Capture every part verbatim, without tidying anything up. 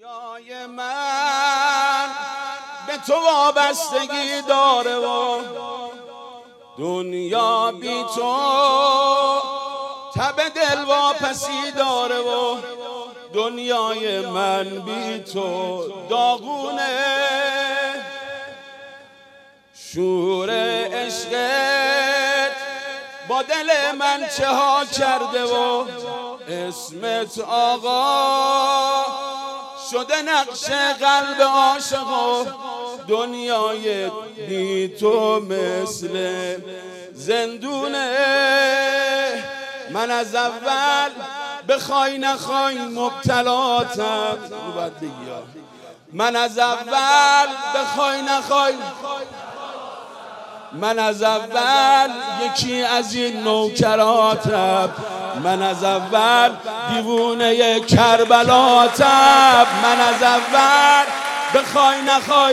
دنیای من به تو وابستگی داره و دنیا بی تو تب دل واپسی داره و دنیای من بی تو داغونه. شور عشقت با دل من چه ها کرده و اسمت آقا شده نقش قلب عاشق و دنیای بی تو مثل زندونه. من از اول بخوای نخوای مبتلاتم، من از اول بخوای نخوای من از اول یکی از این نوکراتم، من از اول دیوونه کربلاتم. من از اول بخوای نخوای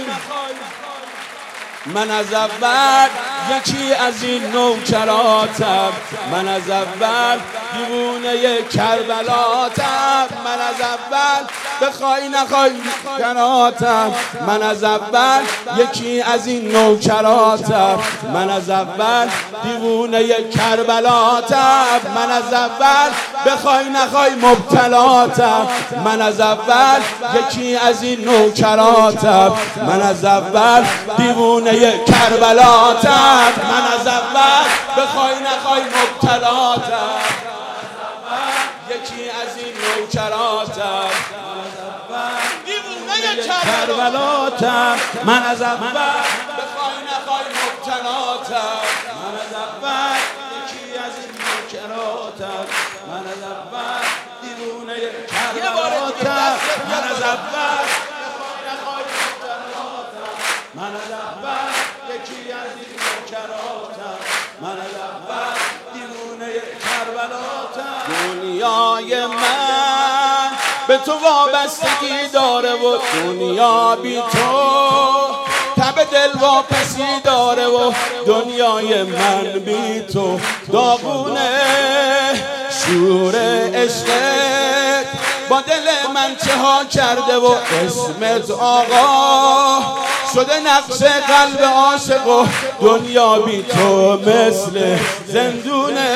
من از اول یکی از این نوکراتم، من از اول دیوونه کربلاتم. من از اول بخوای نخوای کراتم، من از اول یکی از این نوکراتم، من از اول دیوونه کربلاتم. من از اول بخوای نخوای مبتلاتم، من از اول یکی از این نوکراتم، من از اول دیوونه کربلاتم. من از اول بخوای نخوای مبتلاتم، یکی از این نوکراتم، دیوونه کربلاتم. من از اول بخوای نخوای مبتلاتم، من از اول یکی از این نوکراتم، من از اول دیوونه کربلاتم. من از اول بخوای نخوای مبتلاتم، من از اول یکی از این نوکراتم، من از اول دیوونه کربلاتم. دنیای من به تو وابستگی داره و دنیا بی تو تب دل واپسی داره و دنیای من بی تو داغونه. شور عشقت با دل من چه ها کرده و اسمت آقا شده نقش قلب عاشق و دنیا بی تو مثل زندونه.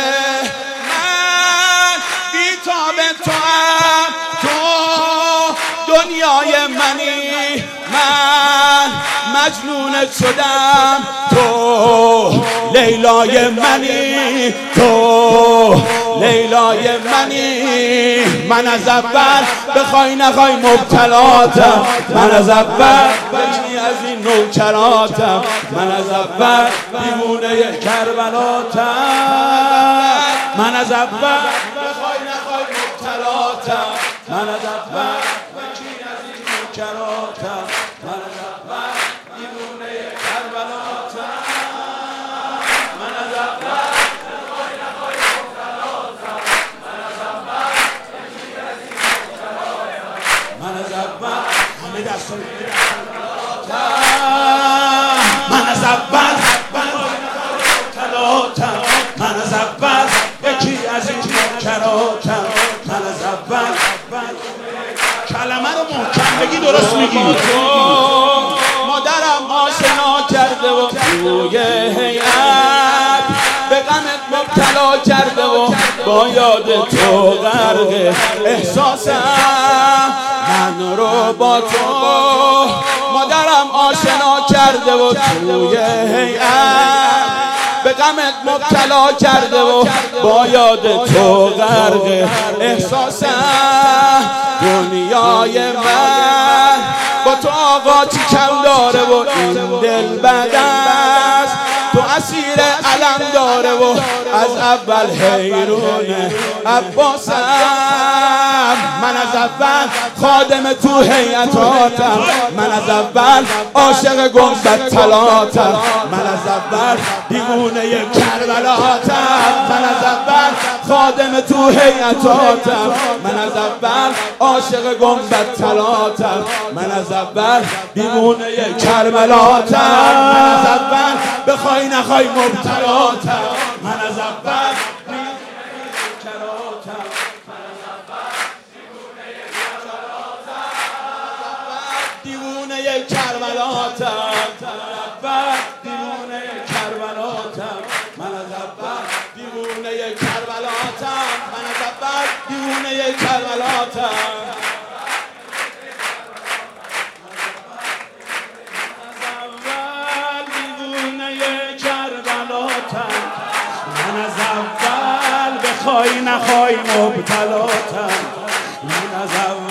من بی تاب تو هم، تو دنیای منی، من مجنونت شدم، تو لیلای منی، تو لیلای منی. من از اول بخوای نخوای مبتلاتم، من از اول یکی از این نوکراتم، من از اول دیوونه کربلاتم. من از اول بخوای نخوای مبتلاتم، من از اول یکی از این نوکراتم، من از اول دیوونه کربلاتم. من از اول بخوای نخوای مبتلاتم، من از اول یکی از این نوکراتم، من از اول همه دستان من از اول مبتلاتم، من از اول یکی از این نوکراتم، من از اول. کلمه رو محکم بگی درست میگی. مادرم آشنا کرده و توی هیئت به غمت مبتلا کرده و با یاد تو غرق احساسم. من رو با تو مادرم آشنا کرده و توی هیئت به غمت مبتلا کرده و با یاد تو غرق احساسم. دنیای من با تو آقا چی کم داره و این دل بد است، تو اسیر علم داره و از اول حیرون عباسم. من از اول خادم تو هیئتاتم، من از اول عاشق گنبد طلاتم، من از اول دیوونه کربلاتم. من از اول خادم تو هیئتاتم، من از اول عاشق گنبد طلاتم، من از اول دیوونه کربلاتم. من از اول بخوای نخوای مبتلاتم، من از اول دیوونه کربلاتم، من از اول دیوونه کربلاتم. کربلاتم، اول دیوونه کربلاتم، من از اول دیوونه کربلاتم، من از اول دیوونه کربلاتم، من از اول بخوای نخوای مبتلاتم، من از اول